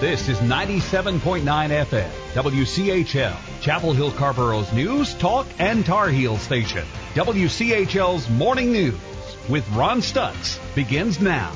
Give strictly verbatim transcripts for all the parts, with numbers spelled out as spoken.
This is ninety-seven point nine F M, W C H L, Chapel Hill Carborough's news, talk, and Tar Heel station. W C H L's Morning News with Ron Stutz begins now.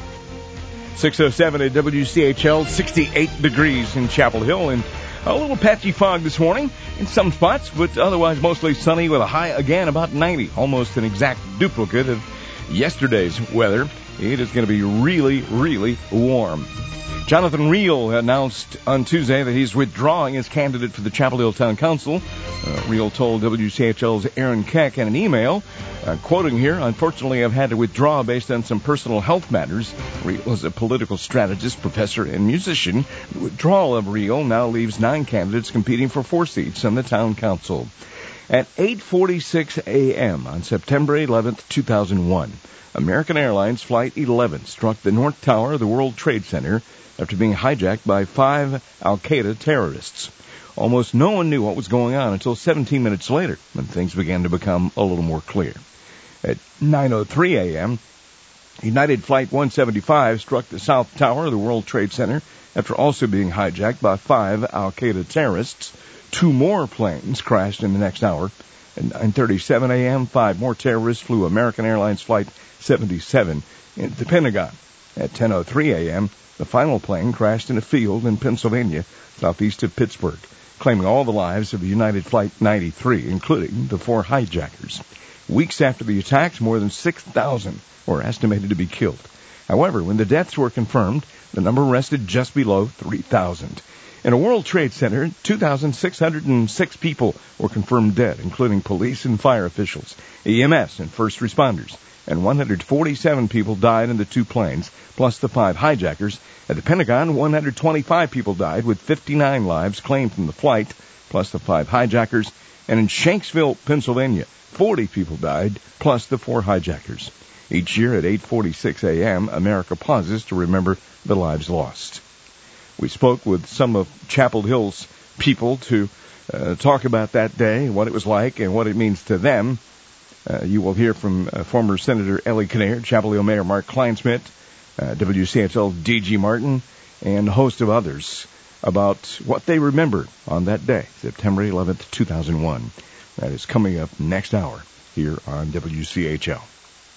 six oh seven at W C H L, sixty-eight degrees in Chapel Hill, and a little patchy fog this morning in some spots, but otherwise mostly sunny with a high again about ninety, almost an exact duplicate of yesterday's weather. It is going to be really, really warm. Jonathan Riehl announced on Tuesday that he's withdrawing as candidate for the Chapel Hill Town Council. Uh, Riehl told W C H L's Aaron Keck in an email, uh, quoting here, "Unfortunately, I've had to withdraw based on some personal health matters." Riehl is a political strategist, professor, and musician. The withdrawal of Riehl now leaves nine candidates competing for four seats on the Town Council. At eight forty-six a.m. on September eleventh, two thousand one, American Airlines Flight eleven struck the North Tower of the World Trade Center after being hijacked by five Al-Qaeda terrorists. Almost no one knew what was going on until seventeen minutes later, when things began to become a little more clear. At nine oh three a.m., United Flight one seventy-five struck the South Tower of the World Trade Center after also being hijacked by five Al-Qaeda terrorists. Two more planes crashed in the next hour. At nine thirty-seven a.m., five more terrorists flew American Airlines Flight seventy-seven into the Pentagon. At ten oh three a.m., the final plane crashed in a field in Pennsylvania, southeast of Pittsburgh, claiming all the lives of United Flight ninety-three, including the four hijackers. Weeks after the attacks, more than six thousand were estimated to be killed. However, when the deaths were confirmed, the number rested just below three thousand. In a World Trade Center, two thousand six hundred six people were confirmed dead, including police and fire officials, E M S and first responders, and one hundred forty-seven people died in the two planes, plus the five hijackers. At the Pentagon, one hundred twenty-five people died, with fifty-nine lives claimed from the flight, plus the five hijackers. And in Shanksville, Pennsylvania, forty people died, plus the four hijackers. Each year at eight forty-six a.m., America pauses to remember the lives lost. We spoke with some of Chapel Hill's people to uh, talk about that day, what it was like, and what it means to them. Uh, you will hear from uh, former Senator Ellie Kinnaird, Chapel Hill Mayor Mark Kleinsmith, uh, W C H L D G Martin, and a host of others about what they remember on that day, September eleventh, two thousand one. That is coming up next hour here on W C H L.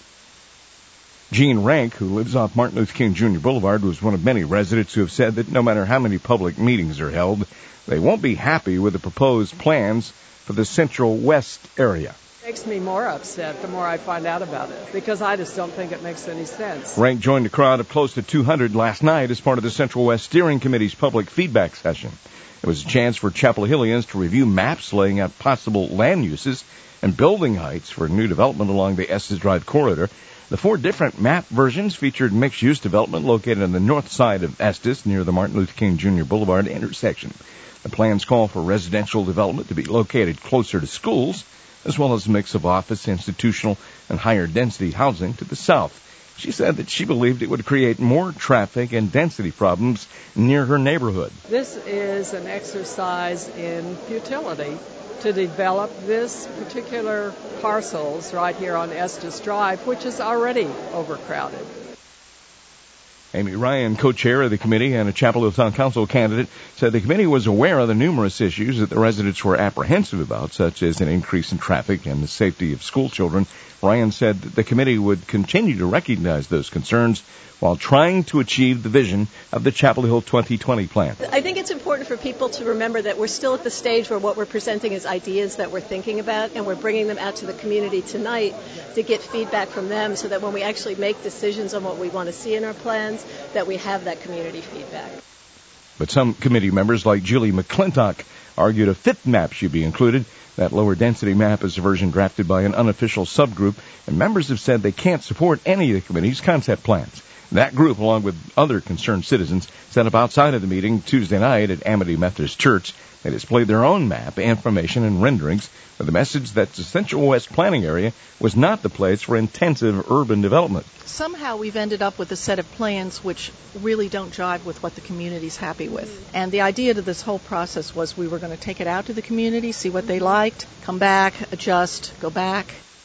Gene Rank, who lives off Martin Luther King Junior Boulevard, was one of many residents who have said that no matter how many public meetings are held, they won't be happy with the proposed plans for the Central West area. Makes me more upset the more I find out about it, because I just don't think it makes any sense. Rank joined a crowd of close to two hundred last night as part of the Central West Steering Committee's public feedback session. It was a chance for Chapel Hillians to review maps laying out possible land uses and building heights for new development along the Estes Drive corridor. The four different map versions featured mixed-use development located on the north side of Estes near the Martin Luther King Junior Boulevard intersection. The plans call for residential development to be located closer to schools, as well as a mix of office, institutional, and higher density housing to the south. She said that she believed it would create more traffic and density problems near her neighborhood. This is an exercise in futility to develop this particular parcels right here on Estes Drive, which is already overcrowded. Amy Ryan, co-chair of the committee and a Chapel Hill Town Council candidate, said the committee was aware of the numerous issues that the residents were apprehensive about, such as an increase in traffic and the safety of school children. Ryan said that the committee would continue to recognize those concerns while trying to achieve the vision of the Chapel Hill twenty twenty plan. I think it's important for people to remember that we're still at the stage where what we're presenting is ideas that we're thinking about, and we're bringing them out to the community tonight to get feedback from them so that when we actually make decisions on what we want to see in our plans, that we have that community feedback. But some committee members, like Julie McClintock, argued a fifth map should be included. That lower density map is a version drafted by an unofficial subgroup, and members have said they can't support any of the committee's concept plans. That group, along with other concerned citizens, set up outside of the meeting Tuesday night at Amity Methodist Church. They displayed their own map, information, and renderings with the message that the Central West planning area was not the place for intensive urban development. Somehow we've ended up with a set of plans which really don't jive with what the community's happy with. And the idea to this whole process was we were going to take it out to the community, see what they liked, come back, adjust, go back.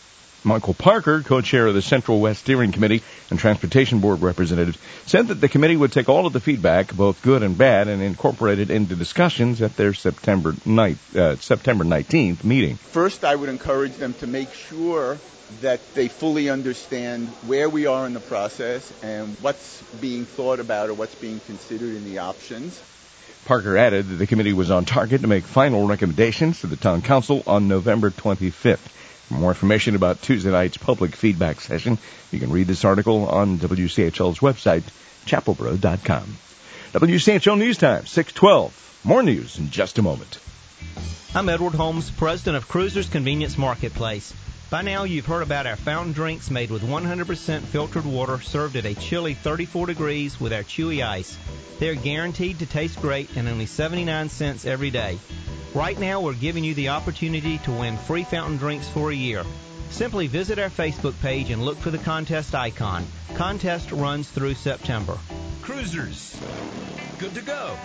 Michael Parker, co-chair of the Central West Steering Committee and Transportation Board representative, said that the committee would take all of the feedback, both good and bad, and incorporate it into discussions at their September ninth, uh, September nineteenth meeting. First, I would encourage them to make sure that they fully understand where we are in the process and what's being thought about or what's being considered in the options. Parker added that the committee was on target to make final recommendations to the town council on November twenty-fifth. For more information about Tuesday night's public feedback session, you can read this article on W C H L's website, chapelboro dot com. W C H L News Time, six twelve. More news in just a moment. I'm Edward Holmes, president of Cruisers Convenience Marketplace. By now, you've heard about our fountain drinks made with one hundred percent filtered water served at a chilly thirty-four degrees with our chewy ice. They're guaranteed to taste great and only seventy-nine cents every day. Right now, we're giving you the opportunity to win free fountain drinks for a year. Simply visit our Facebook page and look for the contest icon. Contest runs through September. Cruisers, good to go.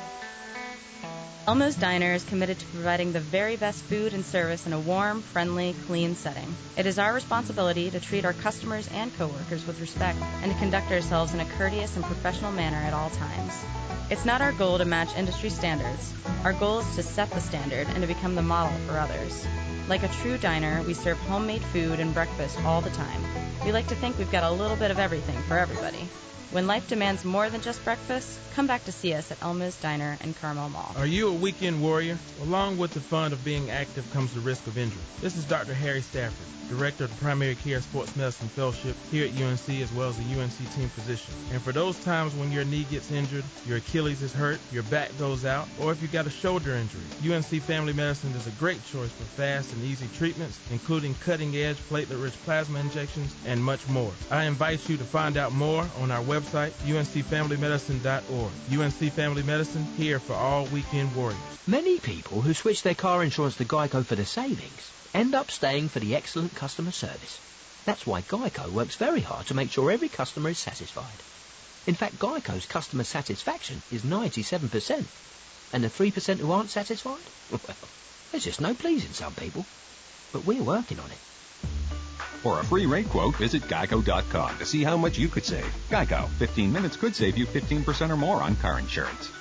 Elmo's Diner is committed to providing the very best food and service in a warm, friendly, clean setting. It is our responsibility to treat our customers and coworkers with respect and to conduct ourselves in a courteous and professional manner at all times. It's not our goal to match industry standards. Our goal is to set the standard and to become the model for others. Like a true diner, we serve homemade food and breakfast all the time. We like to think we've got a little bit of everything for everybody. When life demands more than just breakfast, come back to see us at Elmo's Diner in Carmel Mall. Are you a weekend warrior? Along with the fun of being active comes the risk of injury. This is Doctor Harry Stafford, Director of the Primary Care Sports Medicine Fellowship here at U N C, as well as a U N C team physician. And for those times when your knee gets injured, your Achilles is hurt, your back goes out, or if you got a shoulder injury, U N C Family Medicine is a great choice for fast and easy treatments, including cutting-edge platelet-rich plasma injections and much more. I invite you to find out more on our website, U N C family medicine dot org. U N C Family Medicine, here for all weekend warriors. Many people who switch their car insurance to Geico for their savings end up staying for the excellent customer service. That's why Geico works very hard to make sure every customer is satisfied. In fact, Geico's customer satisfaction is ninety-seven percent. And the three percent who aren't satisfied? Well, there's just no pleasing some people. But we're working on it. For a free rate quote, visit geico dot com to see how much you could save. Geico, fifteen minutes could save you fifteen percent or more on car insurance.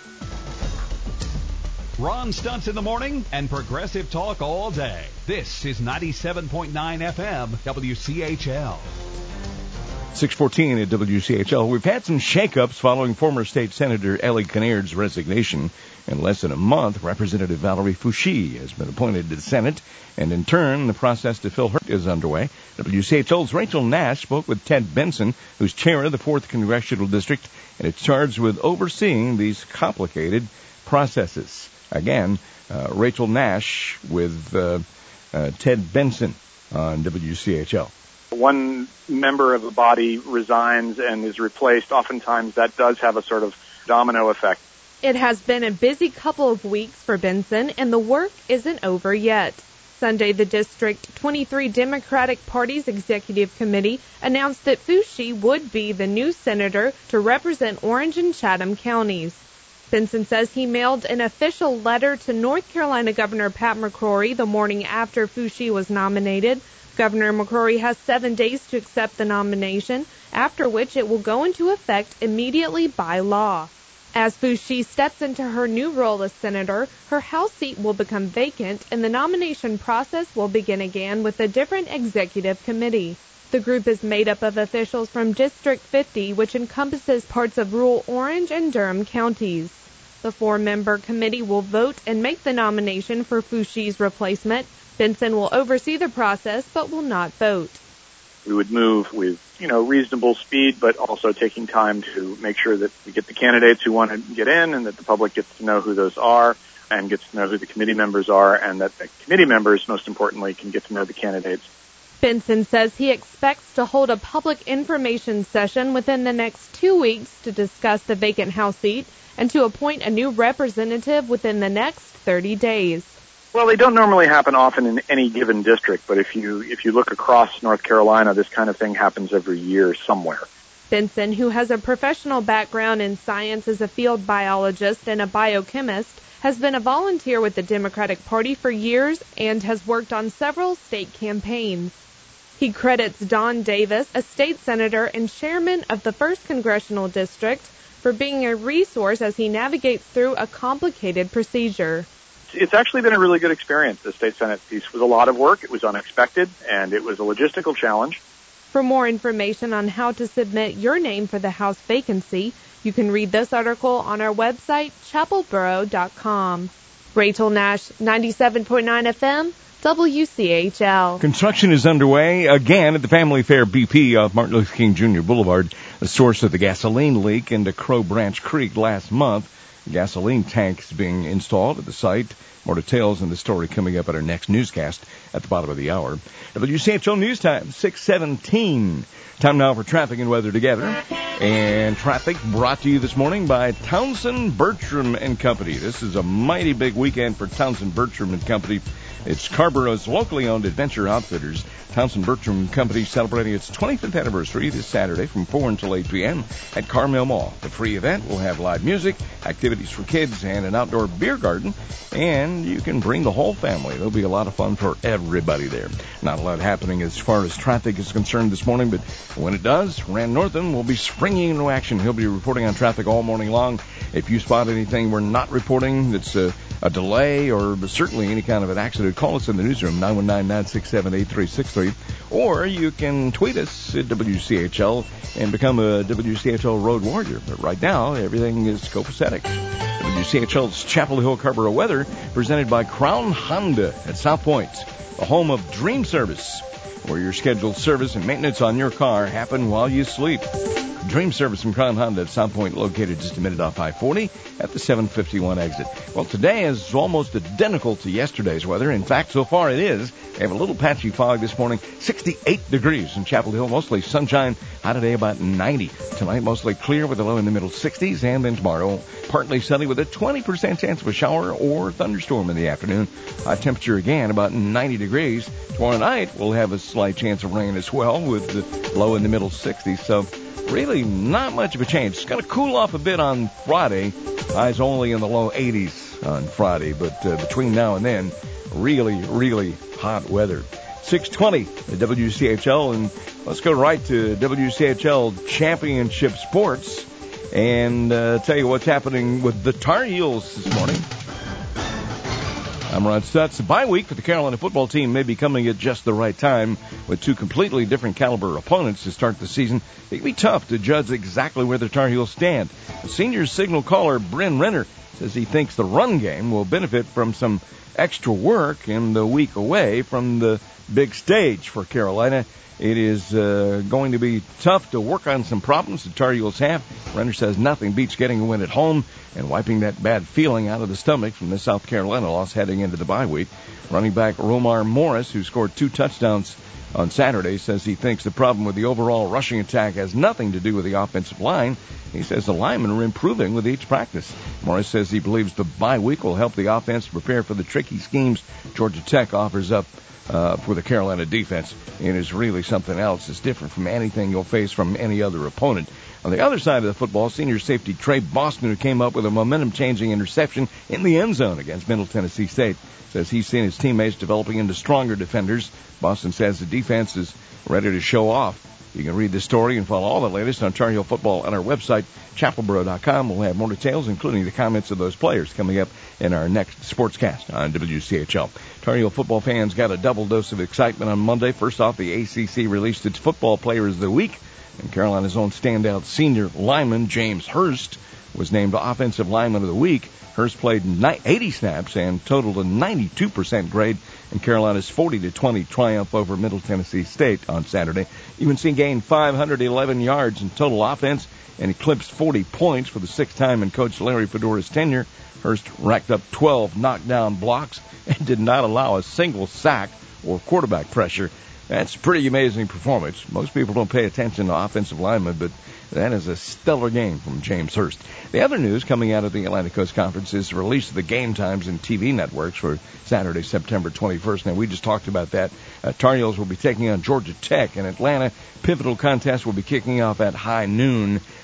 Ron Stutz in the morning and progressive talk all day. This is ninety-seven point nine F M W C H L. six fourteen at W C H L. We've had some shakeups following former State Senator Ellie Kinnaird resignation. In less than a month, Representative Valerie Foushee has been appointed to the Senate, and in turn, the process to fill her is underway. W C H L's Rachel Nash spoke with Ted Benson, who's chair of the fourth Congressional District, and it's charged with overseeing these complicated processes. Again, uh, Rachel Nash with uh, uh, Ted Benson on W C H L. One member of the body resigns and is replaced. Oftentimes that does have a sort of domino effect. It has been a busy couple of weeks for Benson, and the work isn't over yet. Sunday, the District twenty-three Democratic Party's Executive Committee announced that Foushee would be the new senator to represent Orange and Chatham counties. Benson says he mailed an official letter to North Carolina Governor Pat McCrory the morning after Foushee was nominated. Governor McCrory has seven days to accept the nomination, after which it will go into effect immediately by law. As Foushee steps into her new role as senator, her House seat will become vacant and the nomination process will begin again with a different executive committee. The group is made up of officials from District fifty, which encompasses parts of rural Orange and Durham counties. The four-member committee will vote and make the nomination for Foushee's replacement. Benson will oversee the process but will not vote. We would move with, you know, reasonable speed, but also taking time to make sure that we get the candidates who want to get in and that the public gets to know who those are and gets to know who the committee members are and that the committee members, most importantly, can get to know the candidates. Benson says he expects to hold a public information session within the next two weeks to discuss the vacant House seat and to appoint a new representative within the next thirty days. Well, they don't normally happen often in any given district, but if you if you look across North Carolina, this kind of thing happens every year somewhere. Benson, who has a professional background in science as a field biologist and a biochemist, has been a volunteer with the Democratic Party for years and has worked on several state campaigns. He credits Don Davis, a state senator and chairman of the first Congressional District, for being a resource as he navigates through a complicated procedure. It's actually been a really good experience. The state Senate piece was a lot of work. It was unexpected, and it was a logistical challenge. For more information on how to submit your name for the House vacancy, you can read this article on our website, chapel borough dot com. Rachel Nash, ninety-seven point nine F M, W C H L. Construction is underway again at the Family Fair B P of Martin Luther King Junior Boulevard, the source of the gasoline leak into Crow Branch Creek last month. Gasoline tanks being installed at the site. More details in the story coming up at our next newscast at the bottom of the hour. W C H L News Time, six seventeen. Time now for traffic and weather together. And traffic brought to you this morning by Townsend Bertram and Company. This is a mighty big weekend for Townsend Bertram and Company. It's Carborough's locally owned adventure outfitters. Townsend Bertram and Company celebrating its twenty-fifth anniversary this Saturday from four until eight p.m. at Carmel Mall. The free event will have live music, activities for kids, and an outdoor beer garden. And you can bring the whole family. There'll be a lot of fun for everybody there. Not a lot happening as far as traffic is concerned this morning, but when it does, Rand Northam will be springing into action. He'll be reporting on traffic all morning long. If you spot anything we're not reporting that's a, a delay or certainly any kind of an accident, call us in the newsroom, nine one nine, nine six seven, eight three six three. Or you can tweet us at W C H L and become a W C H L Road Warrior. But right now, everything is copacetic. W C H L's Chapel Hill Carrboro weather presented by Crown Honda at South Point, the home of Dream Service, where your scheduled service and maintenance on your car happen while you sleep. Dream Service from Crown Honda at South Point, located just a minute off I forty at the seven fifty-one exit. Well, today is almost identical to yesterday's weather. In fact, so far it is. We have a little patchy fog this morning, sixty-eight degrees in Chapel Hill, mostly sunshine. High today about ninety. Tonight, mostly clear with a low in the middle sixties. And then tomorrow, partly sunny with a twenty percent chance of a shower or thunderstorm in the afternoon. High temperature again about ninety degrees. Tomorrow night, we'll have a slight chance of rain as well with the low in the middle sixties. So really not much of a change. It's going to cool off a bit on Friday. Highs only in the low eighties on Friday. But uh, between now and then, really, really hot weather. six twenty at W C H L. And let's go right to W C H L Championship Sports and uh, tell you what's happening with the Tar Heels this morning. I'm Ron Stutz. The bye week for the Carolina football team may be coming at just the right time. With two completely different caliber opponents to start the season, it can be tough to judge exactly where the Tar Heels stand. The senior signal caller, Bryn Renner, says he thinks the run game will benefit from some extra work in the week away from the big stage for Carolina. It is uh, going to be tough to work on some problems the Tar Heels have. Renner says nothing beats getting a win at home and wiping that bad feeling out of the stomach from the South Carolina loss heading into the bye week. Running back Romar Morris, who scored two touchdowns on Saturday, says he thinks the problem with the overall rushing attack has nothing to do with the offensive line. He says the linemen are improving with each practice. Morris says he believes the bye week will help the offense prepare for the tricky schemes Georgia Tech offers up Uh, for the Carolina defense. It is really something else. It's different from anything you'll face from any other opponent. On the other side of the football, senior safety Trey Boston, who came up with a momentum-changing interception in the end zone against Middle Tennessee State, says he's seen his teammates developing into stronger defenders. Boston says the defense is ready to show off. You can read this story and follow all the latest on Tar Heel football on our website, chapel borough dot com. We'll have more details, including the comments of those players, coming up in our next Sportscast on W C H L. Tar Heel football fans got a double dose of excitement on Monday. First off, the A C C released its Football Players of the Week, and Carolina's own standout senior lineman, James Hurst, was named Offensive Lineman of the Week. Hurst played eighty snaps and totaled a ninety-two percent grade in Carolina's forty to twenty triumph over Middle Tennessee State on Saturday. U N C gained five hundred eleven yards in total offense and eclipsed forty points for the sixth time in Coach Larry Fedora's tenure. Hurst racked up twelve knockdown blocks and did not allow a single sack or quarterback pressure. That's a pretty amazing performance. Most people don't pay attention to offensive linemen, but that is a stellar game from James Hurst. The other news coming out of the Atlantic Coast Conference is the release of the game times and T V networks for Saturday, September twenty-first. Now, we just talked about that. Uh, Tar Heels will be taking on Georgia Tech in Atlanta. Pivotal contest will be kicking off at high noon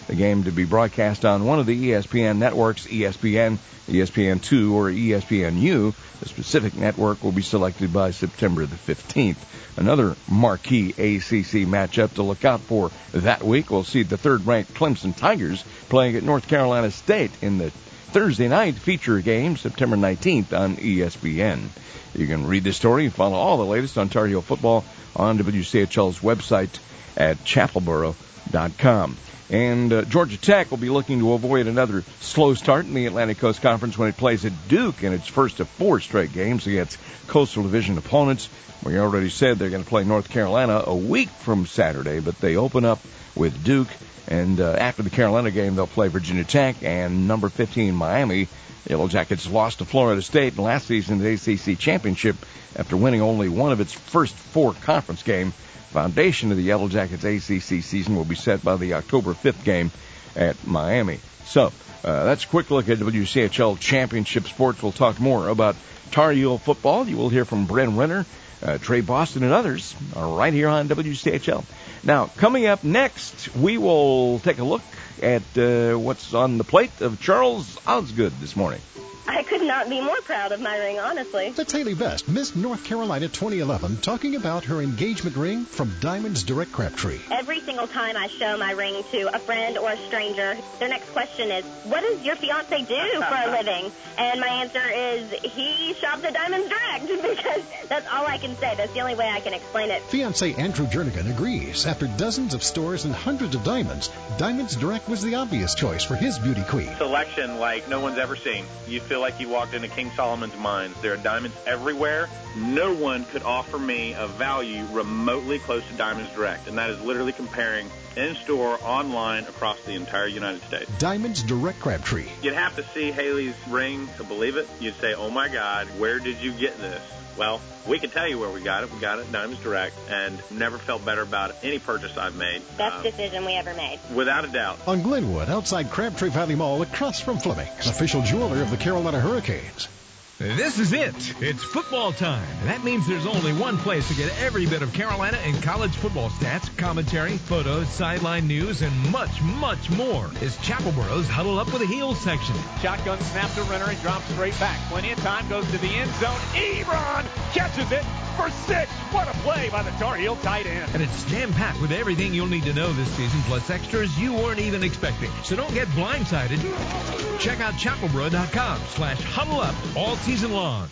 The game to be broadcast on one of the E S P N networks, E S P N, E S P N two, or E S P N U. The specific network will be selected by September the fifteenth. Another marquee A C C matchup to look out for that week. We'll see the third-ranked Clemson Tigers playing at North Carolina State in the Thursday night feature game, September nineteenth on E S P N. You can read this story and follow all the latest on Tar Heel football on W C H L's website at chapelboro dot com. And uh, Georgia Tech will be looking to avoid another slow start in the Atlantic Coast Conference when it plays at Duke in its first of four straight games against Coastal Division opponents. We already said they're going to play North Carolina a week from Saturday, but they open up with Duke. And uh, after the Carolina game, they'll play Virginia Tech and number fifteen Miami. The Yellow Jackets lost to Florida State in last season's A C C championship after winning only one of its first four conference games. Foundation of the Yellow Jackets A C C season will be set by the October fifth game at Miami. So uh, that's a quick look at W C H L Championship Sports. We'll talk more about Tar Heel football. You will hear from Bren Renner, uh, Trey Boston, and others uh, right here on W C H L. Now, coming up next, we will take a look at uh, what's on the plate of Charles Osgood this morning. I could not be more proud of my ring, honestly. That's Haley Best, Miss North Carolina twenty eleven, talking about her engagement ring from Diamonds Direct Crabtree. Every single time I show my ring to a friend or a stranger, their next question is, what does your fiance do for a living? And my answer is, he shops at Diamonds Direct, because that's all I can say. That's the only way I can explain it. Fiance Andrew Jernigan agrees. After dozens of stores and hundreds of diamonds, Diamonds Direct was the obvious choice for his beauty queen. Selection like no one's ever seen. You feel like you walked into King Solomon's mines. There are diamonds everywhere. No one could offer me a value remotely close to Diamonds Direct, and that is literally comparing in-store, online, across the entire United States. Diamonds Direct Crabtree. You'd have to see Haley's ring to believe it. You'd say, oh my God, where did you get this? Well, we can tell you where we got it. We got it at Diamonds Direct, and never felt better about any purchase I've made. Best um, decision we ever made. Without a doubt. On Glenwood, outside Crabtree Valley Mall, across from Fleming's, official jeweler of the Carolina Hurricanes. This is it. It's football time. That means there's only one place to get every bit of Carolina and college football stats, commentary, photos, sideline news, and much, much more. It's Chapelboro's Huddle Up with the Heels section. Shotgun snap to Renner and drops straight back. Plenty of time, goes to the end zone. Ebron catches it for six. What a play by the Tar Heel tight end. And it's jam-packed with everything you'll need to know this season, plus extras you weren't even expecting. So don't get blindsided. Check out chapelboro.com slash huddle up all season long.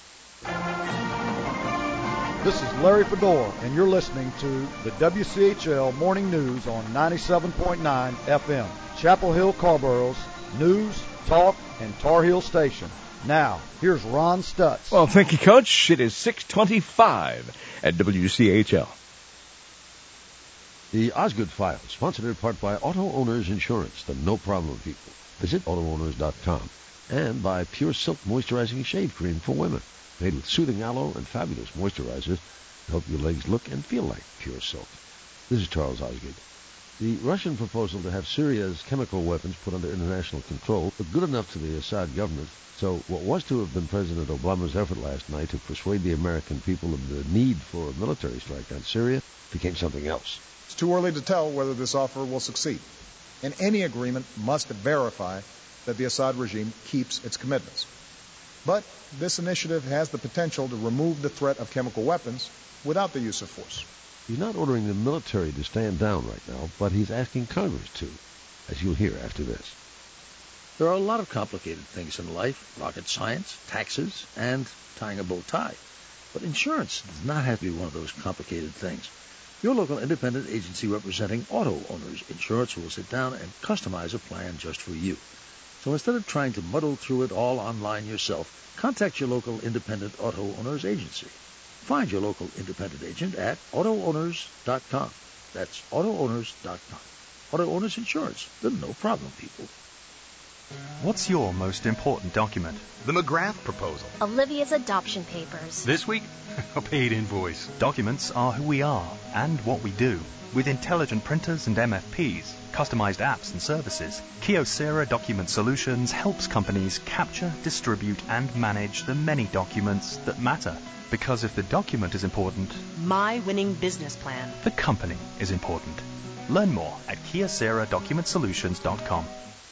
This is Larry Fedora, and you're listening to the W C H L Morning News on ninety-seven point nine F M. Chapel Hill Carborough's news, talk, and Tar Heel station. Now, here's Ron Stutz. Well, thank you, Coach. It is six twenty-five at W C H L. The Osgood File, sponsored in part by Auto Owners Insurance, the no-problem people. Visit auto owners dot com. And by Pure Silk Moisturizing Shave Cream for women, made with soothing aloe and fabulous moisturizers to help your legs look and feel like pure silk. This is Charles Osgood. The Russian proposal to have Syria's chemical weapons put under international control looked good enough to the Assad government, so what was to have been President Obama's effort last night to persuade the American people of the need for a military strike on Syria became something else. It's too early to tell whether this offer will succeed, and any agreement must verify that the Assad regime keeps its commitments. But this initiative has the potential to remove the threat of chemical weapons without the use of force. He's not ordering the military to stand down right now, but he's asking Congress to, as you'll hear after this. There are a lot of complicated things in life, rocket science, taxes, and tying a bow tie. But insurance does not have to be one of those complicated things. Your local independent agency representing auto owners insurance will sit down and customize a plan just for you. So instead of trying to muddle through it all online yourself, contact your local independent auto owners agency. Find your local independent agent at auto owners dot com. That's auto owners dot com. Auto Owners Insurance, the no-problem people. What's your most important document? The McGrath proposal. Olivia's adoption papers. This week, a paid invoice. Documents are who we are and what we do. With intelligent printers and M F Ps, customized apps and services, Kyocera Document Solutions helps companies capture, distribute, and manage the many documents that matter. Because if the document is important, my winning business plan, the company is important. Learn more at Kyocera Document Solutions dot com.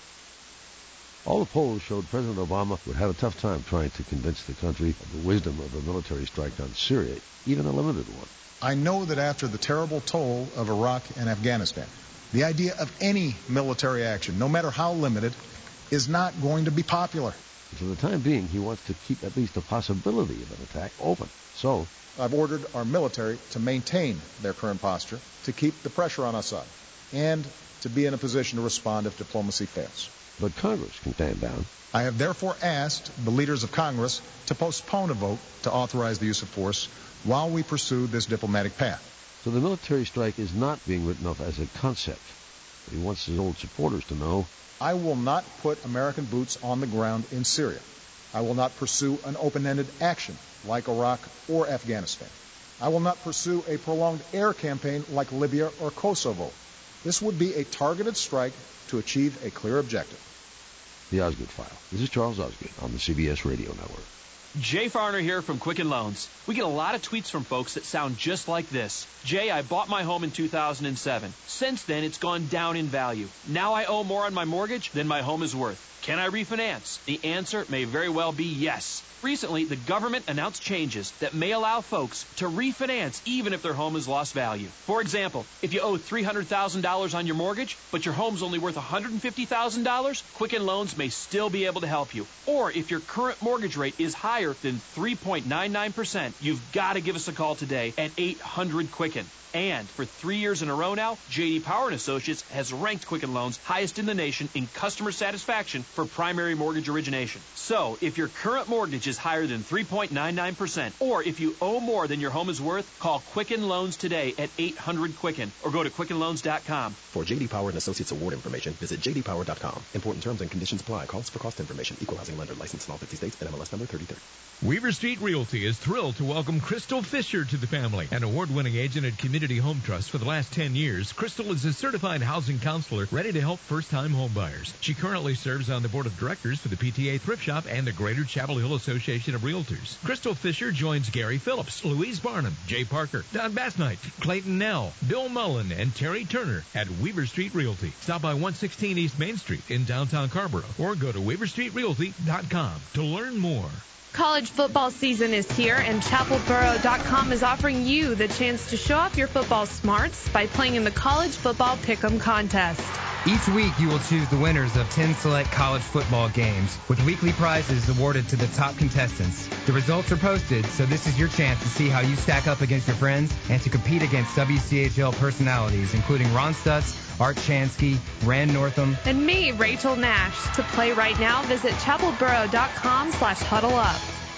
All the polls showed President Obama would have a tough time trying to convince the country of the wisdom of a military strike on Syria, even a limited one. I know that after the terrible toll of Iraq and Afghanistan, the idea of any military action, no matter how limited, is not going to be popular. For the time being, he wants to keep at least the possibility of an attack open. So, I've ordered our military to maintain their current posture, to keep the pressure on Assad, and to be in a position to respond if diplomacy fails. But Congress can stand down. I have therefore asked the leaders of Congress to postpone a vote to authorize the use of force while we pursue this diplomatic path. So the military strike is not being written off as a concept. But he wants his old supporters to know, I will not put American boots on the ground in Syria. I will not pursue an open-ended action like Iraq or Afghanistan. I will not pursue a prolonged air campaign like Libya or Kosovo. This would be a targeted strike to achieve a clear objective. The Osgood File. This is Charles Osgood on the C B S Radio Network. Jay Farner here from Quicken Loans. We get a lot of tweets from folks that sound just like this. Jay, I bought my home in two thousand seven. Since then, it's gone down in value. Now I owe more on my mortgage than my home is worth. Can I refinance? The answer may very well be yes. Recently, the government announced changes that may allow folks to refinance even if their home has lost value. For example, if you owe three hundred thousand dollars on your mortgage, but your home's only worth one hundred fifty thousand dollars, Quicken Loans may still be able to help you. Or if your current mortgage rate is higher than three point nine nine percent, you've got to give us a call today at eight hundred Quicken. And for three years in a row now, J D Power and Associates has ranked Quicken Loans highest in the nation in customer satisfaction for primary mortgage origination. So, if your current mortgage is higher than three point nine nine percent, or if you owe more than your home is worth, call Quicken Loans today at eight hundred Quicken or go to Quicken Loans dot com. For J D Power and Associates award information, visit J D Power dot com. Important terms and conditions apply. Calls for cost information. Equal housing lender. Licensed in all fifty states and M L S number thirty thirty. Weaver Street Realty is thrilled to welcome Crystal Fisher to the family. An award-winning agent at Community Home Trust for the last ten years, Crystal is a certified housing counselor ready to help first-time homebuyers. She currently serves on the board of directors for the P T A Thrift Shop and the Greater Chapel Hill Association of Realtors. Crystal Fisher joins Gary Phillips, Louise Barnum, Jay Parker, Don Bassnight, Clayton Nell, Bill Mullen, and Terry Turner at Weaver Street Realty. Stop by one sixteen East Main Street in downtown Carrboro or go to Weaver Street Realty dot com to learn more. College football season is here, and Chapel Boro dot com is offering you the chance to show off your football smarts by playing in the College Football Pick'em Contest. Each week, you will choose the winners of ten select college football games, with weekly prizes awarded to the top contestants. The results are posted, so this is your chance to see how you stack up against your friends and to compete against W C H L personalities, including Ron Stutz, Art Chansky, Rand Northam, and me, Rachel Nash. To play right now, visit Chapel Boro dot com slash huddle up.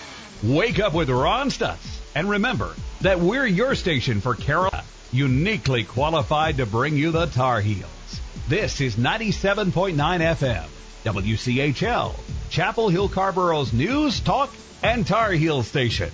Wake up with Ron Stutz. And remember that we're your station for Carolina, uniquely qualified to bring you the Tar Heels. This is ninety-seven point nine F M, W C H L, Chapel Hill Carrboro's news, talk, and Tar Heel station.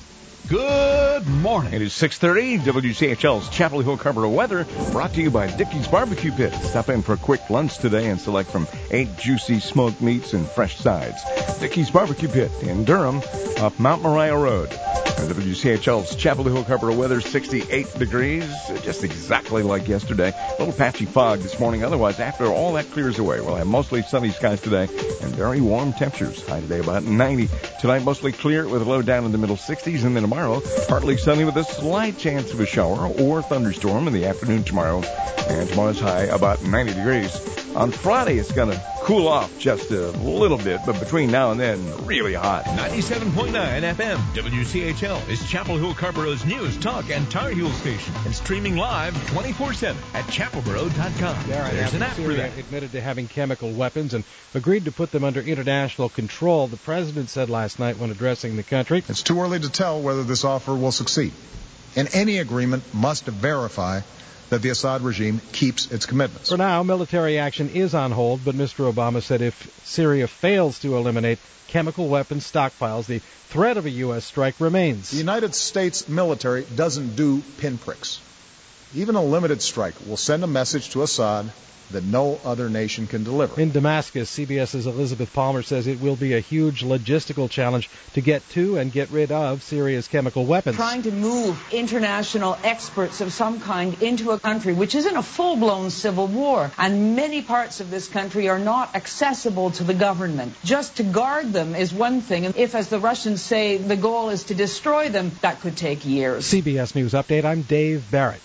Good morning. It is six thirty, W C H L's Chapel Hill Carrboro weather, brought to you by Dickey's Barbecue Pit. Stop in for a quick lunch today and select from eight juicy smoked meats and fresh sides. Dickey's Barbecue Pit in Durham, up Mount Moriah Road. And W C H L's Chapel Hill Carrboro weather, sixty-eight degrees, just exactly like yesterday. A little patchy fog this morning. Otherwise, after all that clears away, we'll have mostly sunny skies today and very warm temperatures. High today about ninety. Tonight, mostly clear with a low down in the middle sixties. And then tomorrow, partly sunny with a slight chance of a shower or thunderstorm in the afternoon tomorrow. And tomorrow's high about ninety degrees. On Friday, it's going to cool off just a little bit, but between now and then, really hot. ninety-seven point nine F M, W C H L is Chapel Hill Carrboro's news, talk, and Tar Heel station. And streaming live twenty-four seven at Chapel Boro dot com. There's an app for that. Admitted to having chemical weapons and agreed to put them under international control, the president said last night when addressing the country. It's too early to tell whether this offer will succeed, and any agreement must verify that the Assad regime keeps its commitments. For now, military action is on hold, but Mister Obama said if Syria fails to eliminate chemical weapons stockpiles, the threat of a U S strike remains. The United States military doesn't do pinpricks. Even a limited strike will send a message to Assad that no other nation can deliver. In Damascus, CBS's Elizabeth Palmer says it will be a huge logistical challenge to get to and get rid of Syria's chemical weapons. Trying to move international experts of some kind into a country which isn't a full-blown civil war, and many parts of this country are not accessible to the government. Just to guard them is one thing, and if, as the Russians say, the goal is to destroy them, that could take years. C B S News Update, I'm Dave Barrett.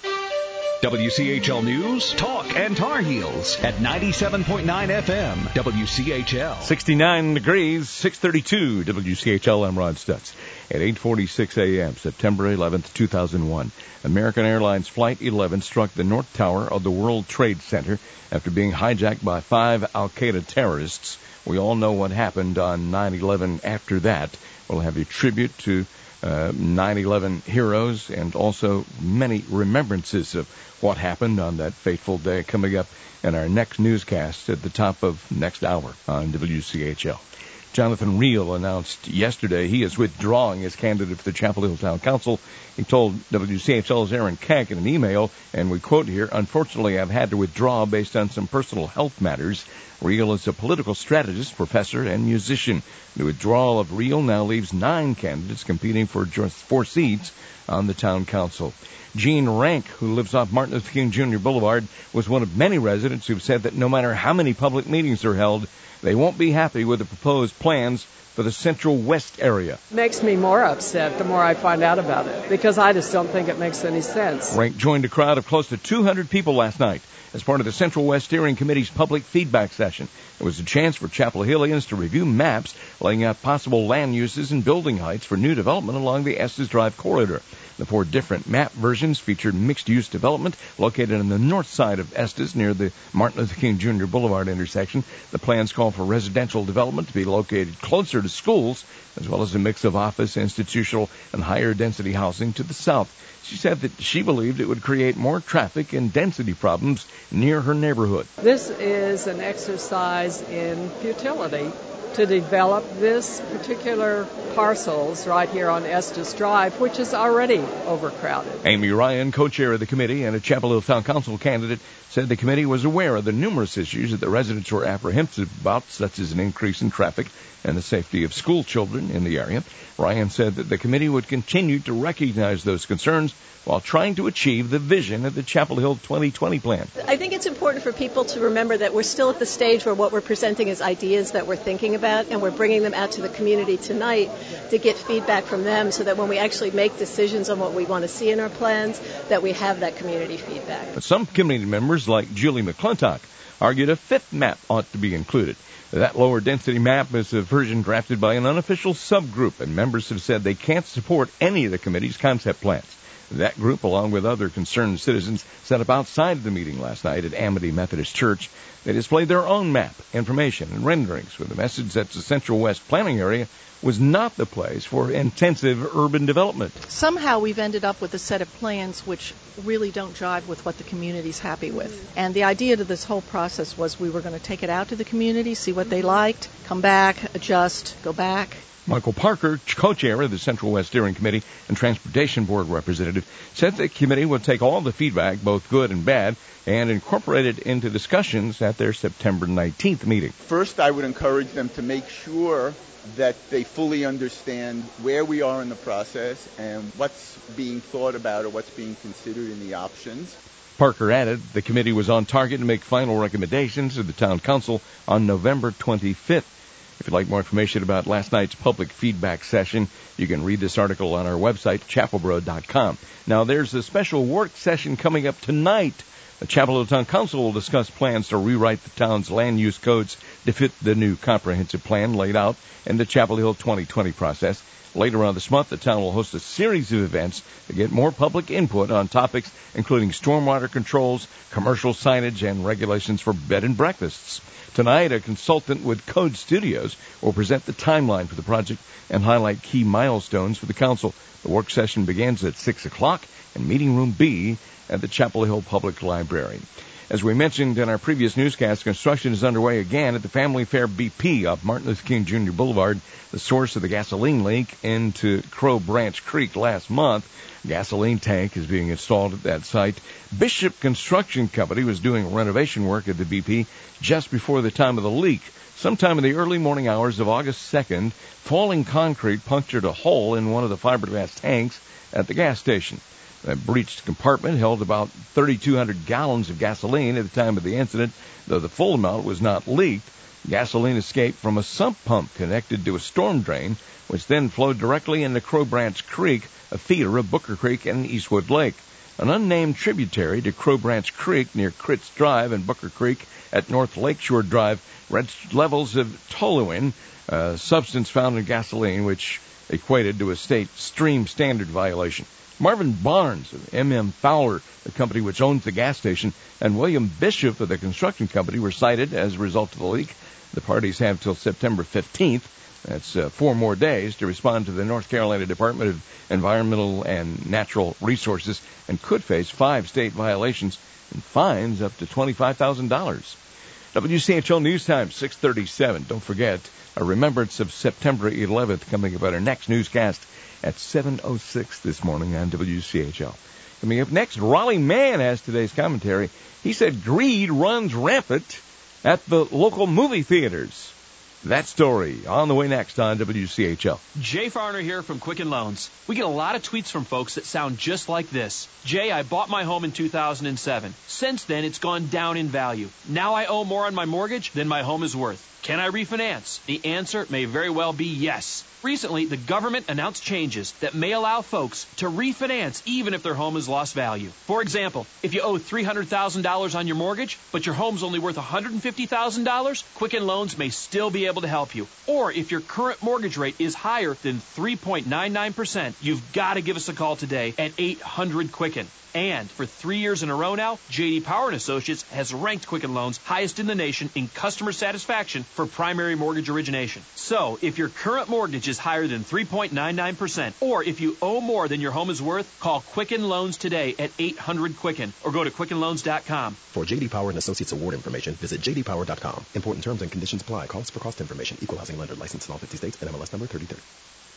W C H L News, Talk, and Tar Heels at ninety-seven point nine F M, W C H L. sixty-nine degrees, six thirty-two, W C H L, I'm Ron Stutz. At eight forty-six a.m., September eleventh, two thousand one, American Airlines Flight eleven struck the North Tower of the World Trade Center after being hijacked by five Al-Qaeda terrorists. We all know what happened on nine eleven after that. We'll have a tribute to uh, nine eleven heroes and also many remembrances of what happened on that fateful day coming up in our next newscast at the top of next hour on W C H L. Jonathan Reel announced yesterday he is withdrawing as candidate for the Chapel Hill Town Council. He told W C H L's Aaron Keck in an email, and we quote here, "Unfortunately, I've had to withdraw based on some personal health matters." Reel is a political strategist, professor, and musician. The withdrawal of Reel now leaves nine candidates competing for just four seats on the Town Council. Gene Rank, who lives off Martin Luther King Junior Boulevard, was one of many residents who've said that no matter how many public meetings are held, they won't be happy with the proposed plans for the Central West area. Makes me more upset the more I find out about it, because I just don't think it makes any sense. Rank joined a crowd of close to two hundred people last night as part of the Central West Steering Committee's public feedback session. It was a chance for Chapel Hillians to review maps laying out possible land uses and building heights for new development along the Estes Drive corridor. The four different map versions featured mixed-use development located on the north side of Estes near the Martin Luther King Junior Boulevard intersection. The plans call for residential development to be located closer to schools, as well as a mix of office, institutional, and higher-density housing to the south. She said that she believed it would create more traffic and density problems near her neighborhood. This is an exercise in futility to develop this particular parcels right here on Estes Drive, which is already overcrowded. Amy Ryan, co-chair of the committee and a Chapel Hill Town Council candidate, said the committee was aware of the numerous issues that the residents were apprehensive about, such as an increase in traffic and the safety of school children in the area. Ryan said that the committee would continue to recognize those concerns while trying to achieve the vision of the Chapel Hill twenty twenty plan. I think it's important for people to remember that we're still at the stage where what we're presenting is ideas that we're thinking about, and we're bringing them out to the community tonight to get feedback from them so that when we actually make decisions on what we want to see in our plans, that we have that community feedback. But some community members, like Julie McClintock, argued a fifth map ought to be included. That lower density map is a version drafted by an unofficial subgroup, and members have said they can't support any of the committee's concept plans. That group, along with other concerned citizens, set up outside the meeting last night at Amity Methodist Church. They displayed their own map, information, and renderings with the message that the Central West planning area was not the place for intensive urban development. Somehow we've ended up with a set of plans which really don't jive with what the community's happy with. And the idea to this whole process was we were going to take it out to the community, see what they liked, come back, adjust, go back. Michael Parker, co-chair of the Central West Steering Committee and Transportation Board representative, said the committee would take all the feedback, both good and bad, and incorporate it into discussions at their September nineteenth meeting. First, I would encourage them to make sure that they fully understand where we are in the process and what's being thought about or what's being considered in the options. Parker added the committee was on target to make final recommendations to the Town Council on November twenty-fifth. If you'd like more information about last night's public feedback session, you can read this article on our website, chapel boro dot com. Now, there's a special work session coming up tonight. The Chapel Hill Town Council will discuss plans to rewrite the town's land use codes to fit the new comprehensive plan laid out in the Chapel Hill twenty twenty process. Later on this month, the town will host a series of events to get more public input on topics including stormwater controls, commercial signage, and regulations for bed and breakfasts. Tonight, a consultant with Code Studios will present the timeline for the project and highlight key milestones for the council. The work session begins at six o'clock in Meeting Room B at the Chapel Hill Public Library. As we mentioned in our previous newscast, construction is underway again at the Family Fair B P off Martin Luther King Junior Boulevard. The source of the gasoline leak into Crow Branch Creek last month. Gasoline tank is being installed at that site. Bishop Construction Company was doing renovation work at the B P just before the time of the leak. Sometime in the early morning hours of August second, falling concrete punctured a hole in one of the fiberglass tanks at the gas station. The breached compartment held about thirty-two hundred gallons of gasoline at the time of the incident, though the full amount was not leaked. Gasoline escaped from a sump pump connected to a storm drain, which then flowed directly into Crow Branch Creek, a feeder of Booker Creek and Eastwood Lake. An unnamed tributary to Crow Branch Creek near Critz Drive and Booker Creek at North Lakeshore Drive reached levels of toluene, a substance found in gasoline, which equated to a state stream standard violation. Marvin Barnes of M M Fowler, the company which owns the gas station, and William Bishop of the construction company were cited as a result of the leak. The parties have till September fifteenth, that's uh, four more days, to respond to the North Carolina Department of Environmental and Natural Resources and could face five state violations and fines up to twenty-five thousand dollars. W C H L News Time, six thirty-seven. Don't forget, a remembrance of September eleventh coming up at our next newscast at seven oh six this morning on W C H L. Coming up next, Raleigh Mann has today's commentary. He said greed runs rampant at the local movie theaters. That story on the way next on W C H L. Jay Farner here from Quicken Loans. We get a lot of tweets from folks that sound just like this. Jay, I bought my home in two thousand seven. Since then, it's gone down in value. Now I owe more on my mortgage than my home is worth. Can I refinance? The answer may very well be yes. Recently, the government announced changes that may allow folks to refinance even if their home has lost value. For example, if you owe three hundred thousand dollars on your mortgage, but your home's only worth one hundred fifty thousand dollars, Quicken Loans may still be able to help you. Or if your current mortgage rate is higher than three point nine nine percent, you've got to give us a call today at eight hundred Quicken. And for three years in a row now, J D Power and Associates has ranked Quicken Loans highest in the nation in customer satisfaction for primary mortgage origination. So, if your current mortgage is higher than three point nine nine percent, or if you owe more than your home is worth, call Quicken Loans today at eight hundred Quicken or go to quicken loans dot com. For J D Power and Associates award information, visit j d power dot com. Important terms and conditions apply. Calls for cost information. Equal housing lender. Licensed in all fifty states and M L S number thirty thirty.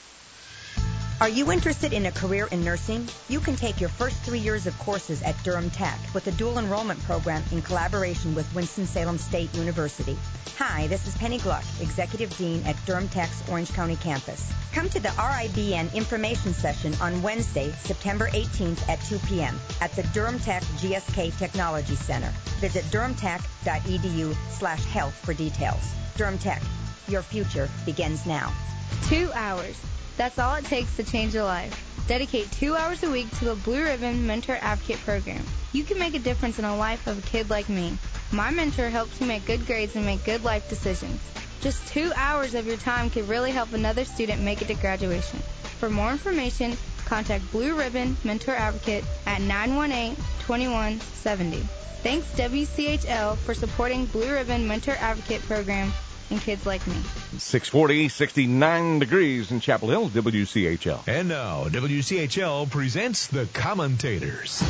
Are you interested in a career in nursing? You can take your first three years of courses at Durham Tech with a dual enrollment program in collaboration with Winston-Salem State University. Hi, this is Penny Gluck, Executive Dean at Durham Tech's Orange County campus. Come to the R I B N information session on Wednesday, September eighteenth at two p.m. at the Durham Tech G S K Technology Center. Visit durham tech dot e d u slash health for details. Durham Tech, your future begins now. Two hours. That's all it takes to change a life. Dedicate two hours a week to the Blue Ribbon Mentor Advocate Program. You can make a difference in the life of a kid like me. My mentor helps me make good grades and make good life decisions. Just two hours of your time could really help another student make it to graduation. For more information, contact Blue Ribbon Mentor Advocate at nine one eight, two one seven zero. Thanks W C H L for supporting Blue Ribbon Mentor Advocate Program and kids like me. six forty, sixty-nine degrees in Chapel Hill, W C H L. And now, W C H L presents the commentators.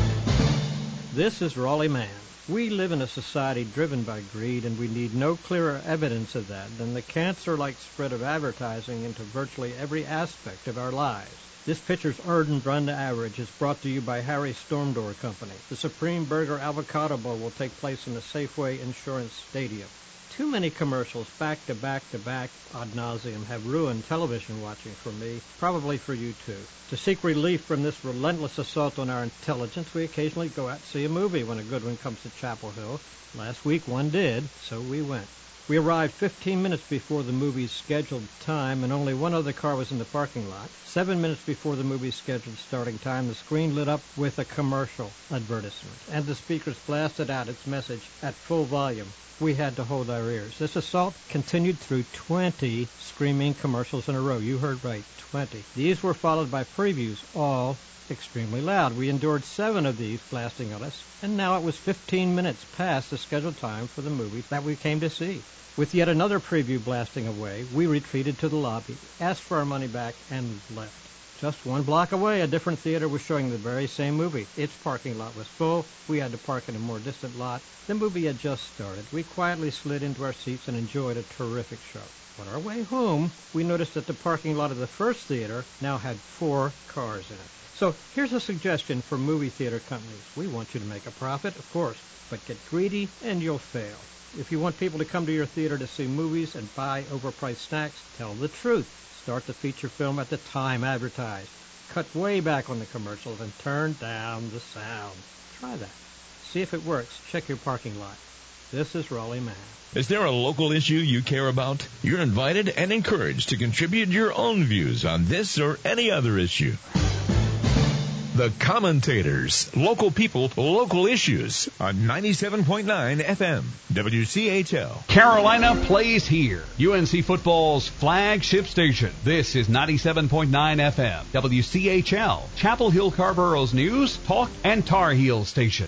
This is Raleigh Mann. We live in a society driven by greed, and we need no clearer evidence of that than the cancer-like spread of advertising into virtually every aspect of our lives. This pitcher's ardent run to average is brought to you by Harry's Storm Door Company. The Supreme Burger Avocado Bowl will take place in the Safeway Insurance Stadium. Too many commercials back to back to back ad nauseum have ruined television watching for me, probably for you too. To seek relief from this relentless assault on our intelligence, we occasionally go out to see a movie when a good one comes to Chapel Hill. Last week one did, so we went. We arrived fifteen minutes before the movie's scheduled time, and only one other car was in the parking lot. Seven minutes before the movie's scheduled starting time, the screen lit up with a commercial advertisement, and the speakers blasted out its message at full volume. We had to hold our ears. This assault continued through twenty screaming commercials in a row. You heard right, twenty. These were followed by previews, all extremely loud. We endured seven of these blasting at us, and now it was fifteen minutes past the scheduled time for the movie that we came to see. With yet another preview blasting away, we retreated to the lobby, asked for our money back, and left. Just one block away, a different theater was showing the very same movie. Its parking lot was full. We had to park in a more distant lot. The movie had just started. We quietly slid into our seats and enjoyed a terrific show. On our way home, we noticed that the parking lot of the first theater now had four cars in it. So here's a suggestion for movie theater companies. We want you to make a profit, of course, but get greedy and you'll fail. If you want people to come to your theater to see movies and buy overpriced snacks, tell the truth. Start the feature film at the time advertised. Cut way back on the commercials and turn down the sound. Try that. See if it works. Check your parking lot. This is Raleigh Mann. Is there a local issue you care about? You're invited and encouraged to contribute your own views on this or any other issue. The Commentators, local people, local issues on ninety-seven point nine F M, W C H L. Carolina plays here. U N C football's flagship station. This is ninety-seven point nine F M, W C H L, Chapel Hill Carborough's news, talk, and Tar Heel station.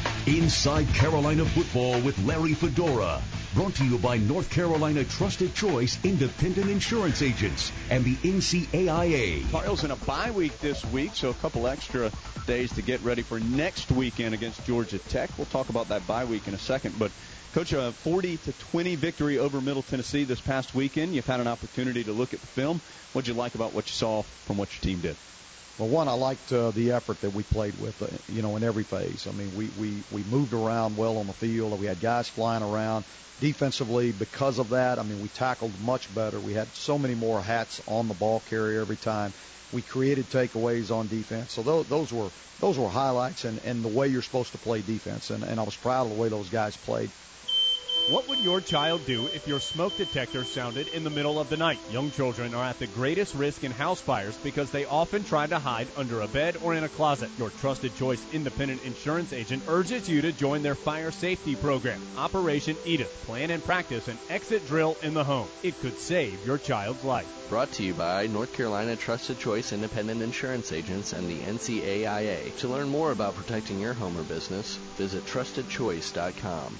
Inside Carolina Football with Larry Fedora. Brought to you by North Carolina Trusted Choice Independent Insurance Agents and the N C A I A. Tar Heels in a bye week this week, so a couple extra days to get ready for next weekend against Georgia Tech. We'll talk about that bye week in a second, but Coach, a forty to twenty victory over Middle Tennessee this past weekend. You've had an opportunity to look at the film. What did you like about what you saw from what your team did? Well, one, I liked uh, the effort that we played with, uh, you know, in every phase. I mean, we, we, we moved around well on the field. We had guys flying around. Defensively, because of that, I mean, we tackled much better. We had so many more hats on the ball carrier every time. We created takeaways on defense. So those, those were those were highlights and, and the way you're supposed to play defense. And, and I was proud of the way those guys played. What would your child do if your smoke detector sounded in the middle of the night? Young children are at the greatest risk in house fires because they often try to hide under a bed or in a closet. Your Trusted Choice Independent Insurance Agent urges you to join their fire safety program, Operation Edith. Plan and practice an exit drill in the home. It could save your child's life. Brought to you by North Carolina Trusted Choice Independent Insurance Agents and the N C A I A. To learn more about protecting your home or business, visit trusted choice dot com.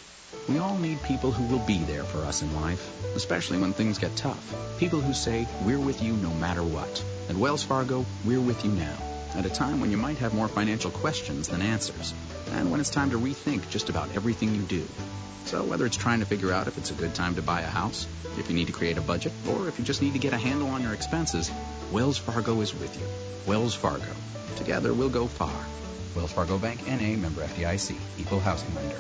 We all need people who will be there for us in life, especially when things get tough. People who say, we're with you no matter what. At Wells Fargo, we're with you now, at a time when you might have more financial questions than answers, and when it's time to rethink just about everything you do. So whether it's trying to figure out if it's a good time to buy a house, if you need to create a budget, or if you just need to get a handle on your expenses, Wells Fargo is with you. Wells Fargo. Together we'll go far. Wells Fargo Bank, N A, member F D I C, equal housing lender.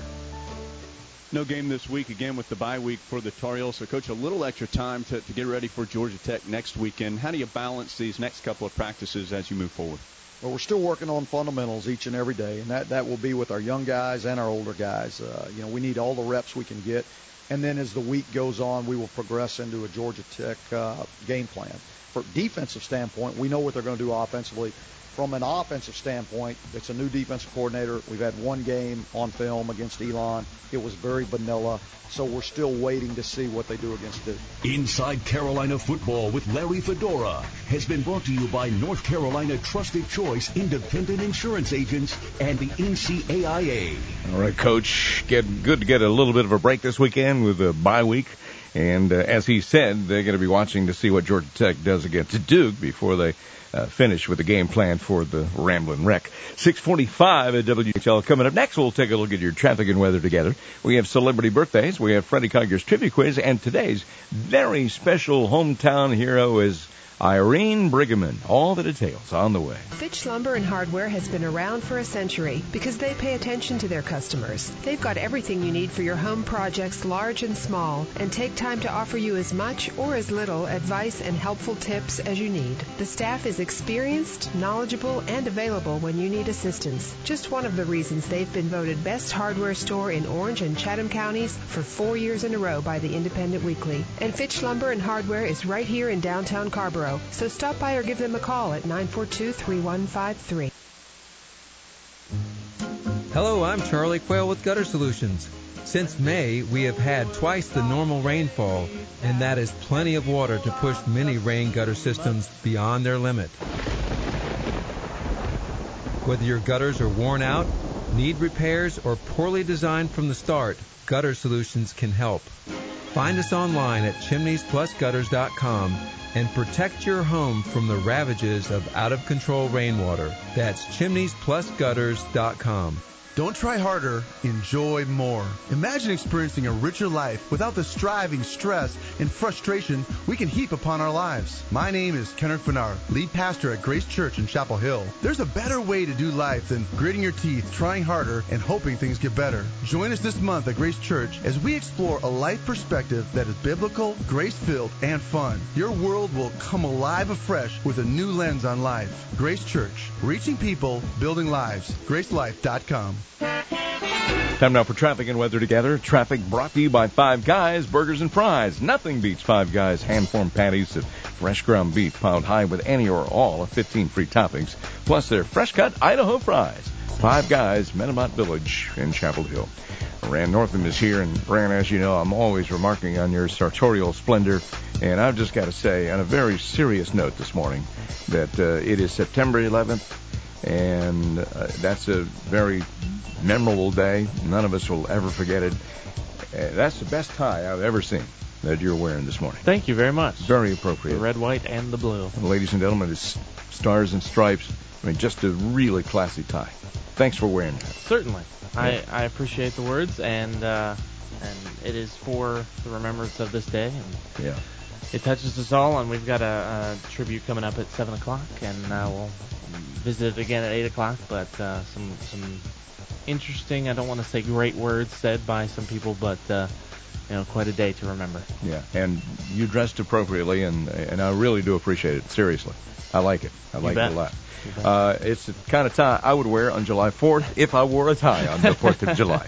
No game this week, again with the bye week for the Tar Heels. So, Coach, a little extra time to, to get ready for Georgia Tech next weekend. How do you balance these next couple of practices as you move forward? Well, we're still working on fundamentals each and every day, and that, that will be with our young guys and our older guys. Uh, you know, we need all the reps we can get. And then as the week goes on, we will progress into a Georgia Tech uh, game plan. For defensive standpoint, we know what they're going to do offensively. From an offensive standpoint, it's a new defensive coordinator. We've had one game on film against Elon. It was very vanilla, so we're still waiting to see what they do against Duke. Inside Carolina Football with Larry Fedora has been brought to you by North Carolina Trusted Choice Independent Insurance Agents and the N C A I A. All right, Coach, get, good to get a little bit of a break this weekend with a bye week. And uh, as he said, they're going to be watching to see what Georgia Tech does against Duke before they uh, finish with the game plan for the Ramblin' Wreck. six forty-five at W H L. Coming up next, we'll take a look at your traffic and weather together. We have celebrity birthdays. We have Freddie Cogger's trivia quiz. And today's very special hometown hero is Irene Brigham. All the details on the way. Fitch Lumber and Hardware has been around for a century because they pay attention to their customers. They've got everything you need for your home projects, large and small, and take time to offer you as much or as little advice and helpful tips as you need. The staff is experienced, knowledgeable, and available when you need assistance. Just one of the reasons they've been voted best hardware store in Orange and Chatham counties for four years in a row by the Independent Weekly. And Fitch Lumber and Hardware is right here in downtown Carrboro. So stop by or give them a call at nine four two, three one five three. Hello, I'm Charlie Quayle with Gutter Solutions. Since May, we have had twice the normal rainfall, and that is plenty of water to push many rain gutter systems beyond their limit. Whether your gutters are worn out, need repairs, or poorly designed from the start, Gutter Solutions can help. Find us online at chimneys plus gutters dot com and protect your home from the ravages of out-of-control rainwater. That's chimneys plus gutters dot com. Don't try harder, enjoy more. Imagine experiencing a richer life without the striving, stress, and frustration we can heap upon our lives. My name is Kenneth Bernard, lead pastor at Grace Church in Chapel Hill. There's a better way to do life than gritting your teeth, trying harder, and hoping things get better. Join us this month at Grace Church as we explore a life perspective that is biblical, grace-filled, and fun. Your world will come alive afresh with a new lens on life. Grace Church, reaching people, building lives. grace life dot com. Time now for traffic and weather together. Traffic brought to you by Five Guys Burgers and Fries. Nothing beats Five Guys hand-formed patties of fresh ground beef piled high with any or all of fifteen free toppings, plus their fresh-cut Idaho fries. Five Guys, Metamont Village in Chapel Hill. Rand Northam is here, and Rand, as you know, I'm always remarking on your sartorial splendor, and I've just got to say, on a very serious note this morning, that uh, it is September eleventh, and uh, that's a very memorable day. None of us will ever forget it. Uh, that's the best tie I've ever seen that you're wearing this morning. Thank you very much. Very appropriate. The red, white, and the blue. And ladies and gentlemen, it's Stars and Stripes. I mean, just a really classy tie. Thanks for wearing it. Certainly. Yeah. I, I appreciate the words, and uh, and it is for the remembrance of this day. And yeah. It touches us all, and we've got a, a tribute coming up at seven o'clock, and uh, we'll visit it again at eight o'clock, but uh, some some interesting, I don't want to say great words said by some people, but uh, you know, quite a day to remember. Yeah, and you dressed appropriately, and and I really do appreciate it. Seriously, I like it. I like it a lot. Uh, it's the kind of tie I would wear on July fourth if I wore a tie on the fourth of July.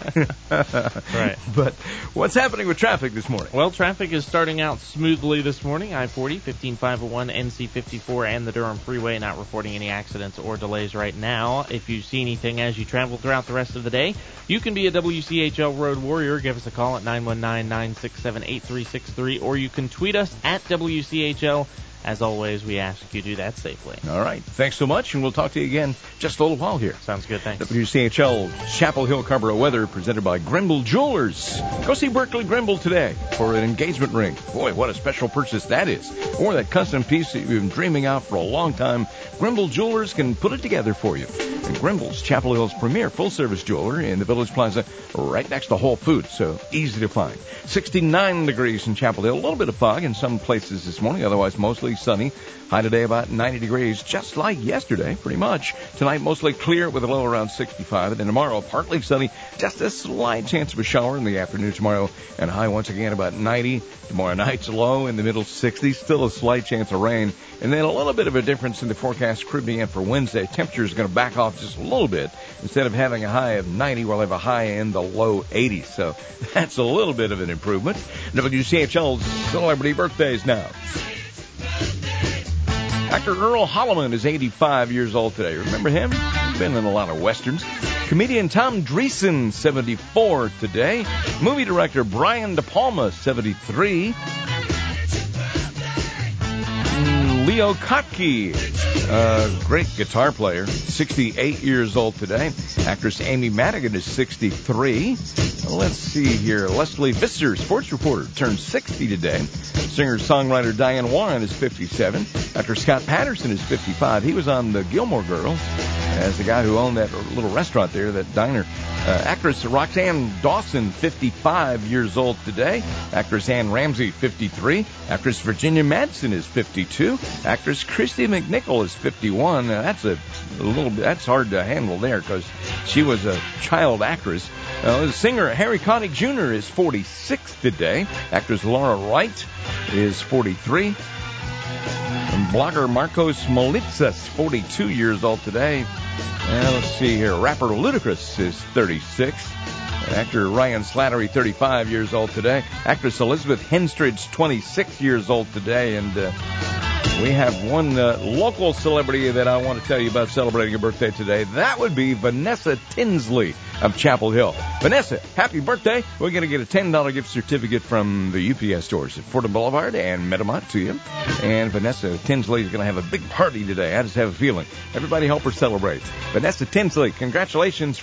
Right. But what's happening with traffic this morning? Well, traffic is starting out smoothly this morning. I forty, fifteen five oh one, N C fifty-four, and the Durham Freeway not reporting any accidents or delays right now. If you see anything as you travel throughout the rest of the day, you can be a W C H L Road Warrior. Give us a call at nine one nine, nine six seven, eight three six three, or you can tweet us at W C H L. As always, we ask you do that safely. All right. Thanks so much, and we'll talk to you again just a little while here. Sounds good. Thanks. W C H L Chapel Hill Carrboro weather presented by Grimble Jewelers. Go see Berkeley Grimble today for an engagement ring. Boy, what a special purchase that is. Or that custom piece that you've been dreaming out for a long time. Grimble Jewelers can put it together for you. And Grimble's Chapel Hill's premier full-service jeweler in the Village Plaza right next to Whole Foods, so easy to find. sixty-nine degrees in Chapel Hill. A little bit of fog in some places this morning, otherwise mostly sunny. High today about ninety degrees, just like yesterday, pretty much. Tonight, mostly clear with a low around sixty-five. And then tomorrow, partly sunny, just a slight chance of a shower in the afternoon tomorrow. And high once again about ninety. Tomorrow night's low in the middle sixties, still a slight chance of rain. And then a little bit of a difference in the forecast creeping in for Wednesday. Temperature is going to back off just a little bit. Instead of having a high of ninety, we'll have a high in the low eighties. So that's a little bit of an improvement. W C H L's celebrity birthdays now. Actor Earl Holliman is eighty-five years old today. Remember him? He's been in a lot of westerns. Comedian Tom Dreesen, seventy-four today. Movie director Brian De Palma, seventy-three. Mm, Leo Kottke, uh, great guitar player, sixty-eight years old today. Actress Amy Madigan is sixty-three. Let's see here. Leslie Visser, sports reporter, turns sixty today. Singer-songwriter Diane Warren is fifty-seven. Actor Scott Patterson is fifty-five. He was on the Gilmore Girls as the guy who owned that little restaurant there, that diner. Uh, actress Roxanne Dawson, fifty-five years old today. Actress Ann Ramsey, fifty-three. Actress Virginia Madsen is fifty-two. Actress Christy McNichol is fifty-one. Now, that's a, a little bit, that's hard to handle there because she was a child actress. Uh, the singer Harry Connick Junior is forty-six today. Actress Laura Wright is forty-three. And blogger Marcos Molitsas, forty-two years old today. And let's see here. Rapper Ludacris is thirty-six. Actor Ryan Slattery, thirty-five years old today. Actress Elizabeth Henstridge, twenty-six years old today. And uh, we have one uh, local celebrity that I want to tell you about celebrating a birthday today. That would be Vanessa Tinsley of Chapel Hill. Vanessa, happy birthday. We're going to get a ten dollars gift certificate from the U P S stores at Fordham Boulevard and Metamont to you. And Vanessa Tinsley is going to have a big party today. I just have a feeling. Everybody help her celebrate. Vanessa Tinsley, congratulations from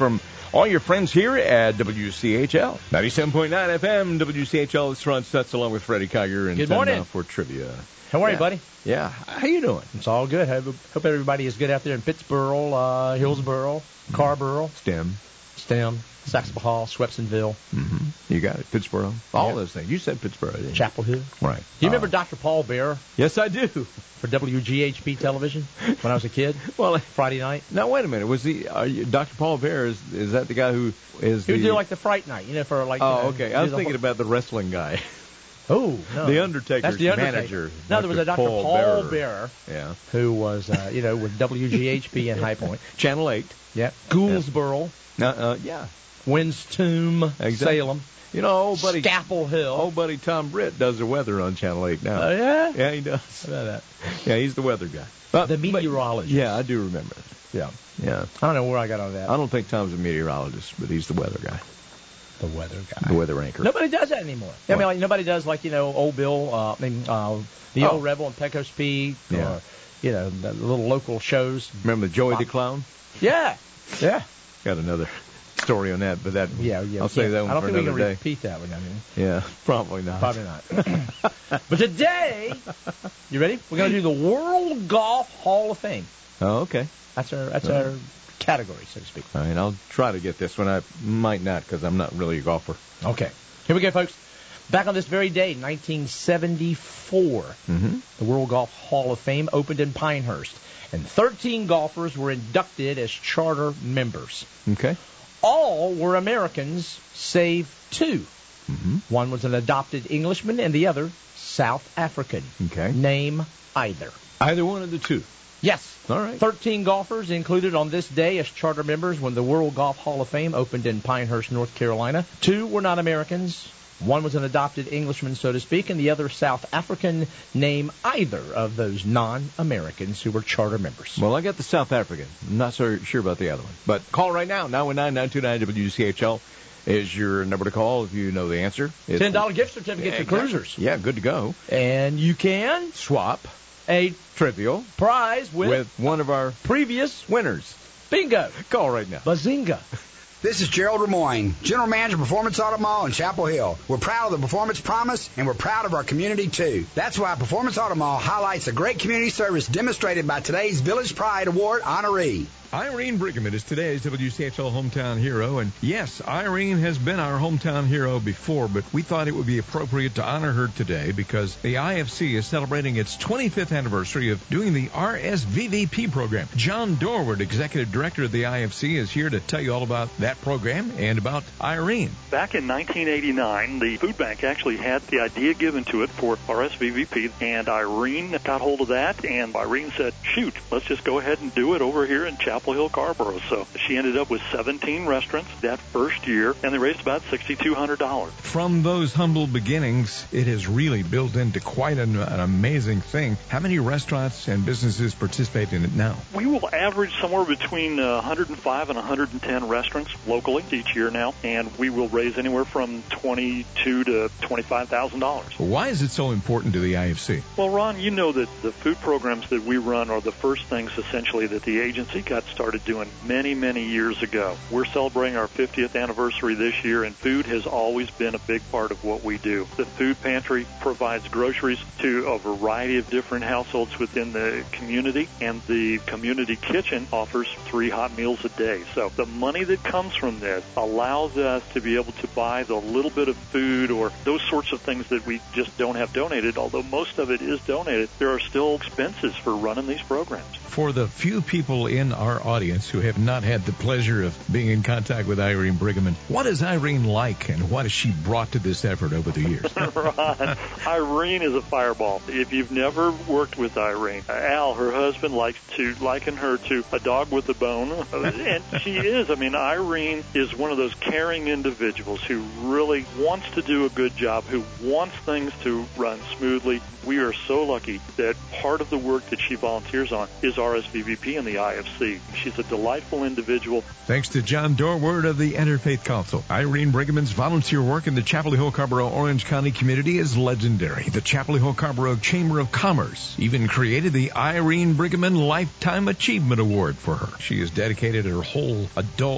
all your friends here at W C H L. ninety-seven point nine F M, W C H L. It's Ron Stutz along with Freddie Kiger. And Good morning. for trivia. How are yeah. you, buddy? Yeah. How you doing? It's all good. I hope everybody is good out there in Pittsboro, uh, Hillsboro, Carrboro. STEM. STEM. Saxonville Hall, Swepsonville. Mm-hmm. You got it. Pittsboro. All yeah. those things. You said Pittsboro, didn't you? Chapel Hill. Right. Do you uh, remember Doctor Paul Bearer? Yes, I do. For W G H P television when I was a kid? Well, Friday night. Now, wait a minute. Was he, uh, Doctor Paul Bearer, is, is that the guy who is He the... would do like the Fright Night, you know, for like... Oh, you know, okay. I was thinking whole... about the wrestling guy. Oh, no. The Undertaker's That's the Undertaker. manager. No, there was a Doctor Paul, Paul Bearer. Bearer yeah. who was, uh, you know, with W G H P in High Point. Channel eight. Yeah. Gouldsboro. Yeah. Uh, uh, yeah. Winstomb, exactly. Salem. You know, old buddy Scapel Hill. Old buddy Tom Britt does the weather on Channel eight now. Oh, yeah? Yeah, he does. How about that? Yeah, he's the weather guy. But, the meteorologist. But, yeah, I do remember. Yeah. Yeah. I don't know where I got on that. I don't think Tom's a meteorologist, but he's the weather guy. The weather guy. The weather anchor. Nobody does that anymore. I mean, like, nobody does, like, you know, old Bill, uh, I mean, uh, the oh. old Rebel and Pecos Pete, yeah. or, you know, the little local shows. Remember the Joey the Clown? Yeah. Yeah. Got another story on that, but that yeah, yeah, I'll say yeah. that one I don't for think another we can day. repeat that one. I mean, yeah, probably not. Probably not. But today, you ready? We're going to do the World Golf Hall of Fame. Oh, okay. That's our that's All our right. category, so to speak. All right, I'll try to get this one. I might not because I'm not really a golfer. Okay. Here we go, folks. Back on this very day, nineteen seventy-four, mm-hmm. the World Golf Hall of Fame opened in Pinehurst, and thirteen golfers were inducted as charter members. Okay. All were Americans, save two. Mm-hmm. One was an adopted Englishman, and the other South African. Okay. Name either. Either one of the two. Yes. All right. Thirteen golfers included on this day as charter members when the World Golf Hall of Fame opened in Pinehurst, North Carolina. Two were not Americans. One was an adopted Englishman, so to speak, and the other South African. Name either of those non-Americans who were charter members. Well, I got the South African. I'm not so sure about the other one. But call right now. nine one nine, nine two nine, W C H L is your number to call if you know the answer. It's ten dollars gift certificate yeah, to Cruisers. Yeah, good to go. And you can swap a trivial prize with, with one of our previous winners. Bingo. Call right now. Bazinga. This is Gerald Lemoyne, General Manager of Performance Auto Mall in Chapel Hill. We're proud of the Performance Promise, and we're proud of our community, too. That's why Performance Auto Mall highlights the great community service demonstrated by today's Village Pride Award honoree. Irene Brigham is today's W C H L hometown hero, and yes, Irene has been our hometown hero before, but we thought it would be appropriate to honor her today because the I F C is celebrating its twenty-fifth anniversary of doing the R S V V P program. John Dorward, Executive Director of the I F C, is here to tell you all about that program and about Irene. Back in nineteen eighty-nine, the food bank actually had the idea given to it for R S V V P, and Irene got hold of that, and Irene said, shoot, let's just go ahead and do it over here in Chapel Hill, Carrboro. So she ended up with seventeen restaurants that first year, and they raised about six thousand two hundred dollars. From those humble beginnings, it has really built into quite an, an amazing thing. How many restaurants and businesses participate in it now? We will average somewhere between uh, one hundred five and one hundred ten restaurants locally each year now, and we will raise anywhere from twenty-two to twenty-five thousand dollars. Why is it so important to the I F C? Well, Ron, you know that the food programs that we run are the first things essentially that the agency got started doing many, many years ago. We're celebrating our fiftieth anniversary this year, and food has always been a big part of what we do. The food pantry provides groceries to a variety of different households within the community, and the community kitchen offers three hot meals a day. So the money that comes from this allows us to be able to buy the little bit of food or those sorts of things that we just don't have donated. Although most of it is donated, there are still expenses for running these programs. For the few people in our audience who have not had the pleasure of being in contact with Irene Brigham, what is Irene like and what has she brought to this effort over the years? Ron, Irene is a fireball. If you've never worked with Irene, Al, her husband, likes to liken her to a dog with a bone. And she is. I mean, Irene is one of those caring individuals who really wants to do a good job, who wants things to run smoothly. We are so lucky that part of the work that she volunteers on is R S V V P and the I F C. She's a delightful individual. Thanks to John Dorward of the Interfaith Council. Irene Brigham's volunteer work in the Chapel Hill, Carrboro, Orange County community is legendary. The Chapel Hill, Carrboro Chamber of Commerce even created the Irene Brigham Lifetime Achievement Award for her. She has dedicated her whole adult life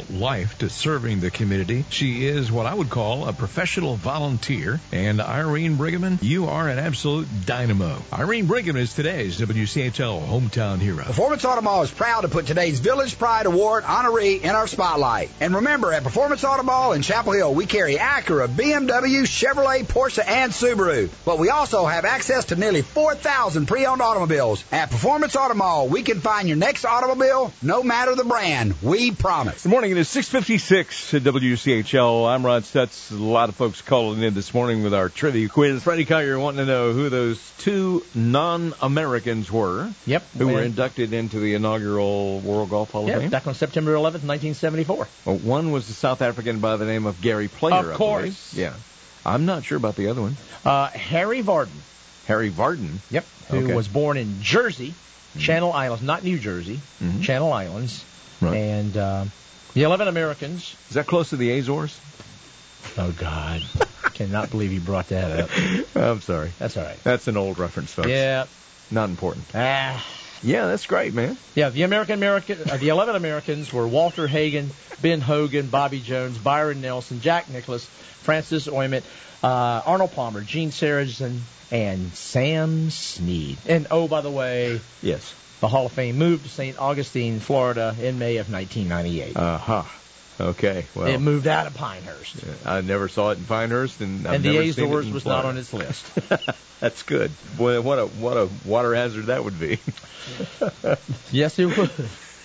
life to serving the community. She is what I would call a professional volunteer. And Irene Brigham, you are an absolute dynamo. Irene Brigham is today's W C H L hometown hero. Performance Auto Mall is proud to put today's Village Pride Award honoree in our spotlight. And remember, at Performance Auto Mall in Chapel Hill, we carry Acura, B M W, Chevrolet, Porsche, and Subaru. But we also have access to nearly four thousand pre-owned automobiles. At Performance Auto Mall, we can find your next automobile, no matter the brand. We promise. Good morning. It is six fifty-six at W C H L. I'm Rod Stutz. A lot of folks calling in this morning with our trivia quiz. Freddie Collier wanting to know who those two non-Americans were. Yep. Who when, were inducted into the inaugural World Golf Hall of yeah, Fame. back on September eleventh, nineteen seventy-four. Well, one was the South African by the name of Gary Player. Of course. Yeah. I'm not sure about the other one. Uh, Harry Vardon. Harry Vardon? Yep. Who okay. was born in Jersey, mm-hmm. Channel Islands, not New Jersey, mm-hmm. Channel Islands. Right. And uh, the eleven Americans. Is that close to the Azores? Oh, God. Cannot believe you brought that up. I'm sorry. That's all right. That's an old reference, folks. Yeah. Not important. Ah. Yeah, that's great, man. Yeah, the American American, uh, the eleven Americans were Walter Hagen, Ben Hogan, Bobby Jones, Byron Nelson, Jack Nicklaus, Francis Oyment, uh, Arnold Palmer, Gene Sarazen, and Sam Snead. And, oh, by the way, yes, the Hall of Fame moved to Saint Augustine, Florida in May of nineteen ninety-eight. Uh-huh. Okay, well. It moved out of Pinehurst. I never saw it in Pinehurst, and I've and never the seen Azores it in was Florida. not on its list. That's good. Boy, what a what a water hazard that would be. Yes, it would.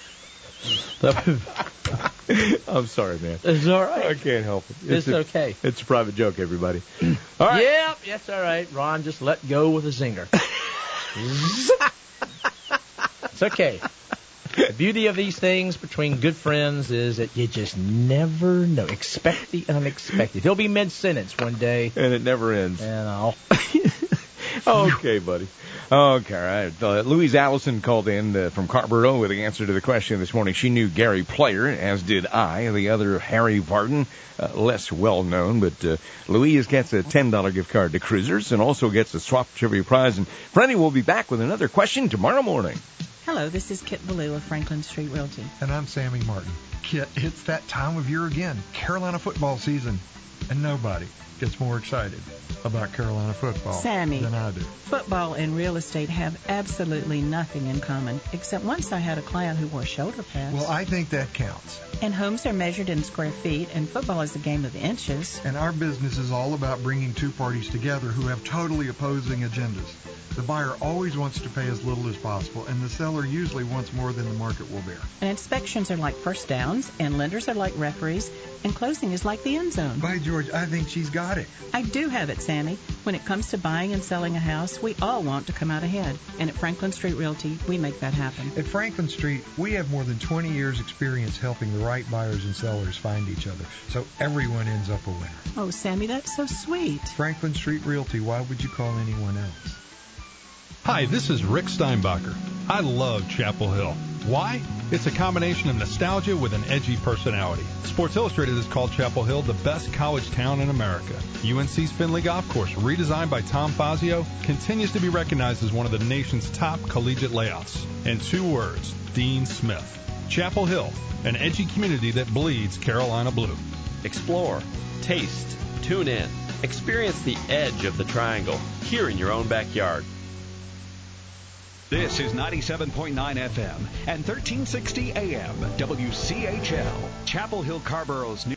I'm sorry, man. It's all right. I can't help it. It's, it's a, okay. It's a private joke, everybody. All right. Yep, that's all right. Ron just let go with a zinger. It's okay. The beauty of these things between good friends is that you just never know. Expect the unexpected. He'll be mid-sentence one day. And it never ends. And I'll... Okay, buddy. Okay, all right. Uh, Louise Allison called in uh, from Carrboro with the answer to the question this morning. She knew Gary Player, as did I. The other, Harry Vardon, uh, less well-known. But uh, Louise gets a ten dollars gift card to Cruisers and also gets a Swap Trivia Prize. And Freddie will be back with another question tomorrow morning. Hello, this is Kit Ballou of Franklin Street Realty. And I'm Sammy Martin. Kit, it's that time of year again, Carolina football season. And nobody gets more excited about Carolina football Sammy, than I do. Football and real estate have absolutely nothing in common, except once I had a client who wore shoulder pads. Well, I think that counts. And homes are measured in square feet, and football is a game of inches. And our business is all about bringing two parties together who have totally opposing agendas. The buyer always wants to pay as little as possible, and the seller usually wants more than the market will bear. And inspections are like first downs, and lenders are like referees, and closing is like the end zone. By George, I think she's got it. I do have it, Sammy. When it comes to buying and selling a house, we all want to come out ahead. And at Franklin Street Realty, we make that happen. At Franklin Street, we have more than twenty years experience helping the right buyers and sellers find each other, so everyone ends up a winner. Oh, Sammy, that's so sweet. Franklin Street Realty, why would you call anyone else? Hi, this is Rick Steinbacher. I love Chapel Hill. Why? It's a combination of nostalgia with an edgy personality. Sports Illustrated has called Chapel Hill the best college town in America. U N C's Finley Golf Course, redesigned by Tom Fazio, continues to be recognized as one of the nation's top collegiate layouts. In two words, Dean Smith. Chapel Hill, an edgy community that bleeds Carolina blue. Explore, taste, tune in, experience the edge of the triangle here in your own backyard. This is ninety-seven point nine F M and thirteen sixty A M W C H L, Chapel Hill Carrboro's new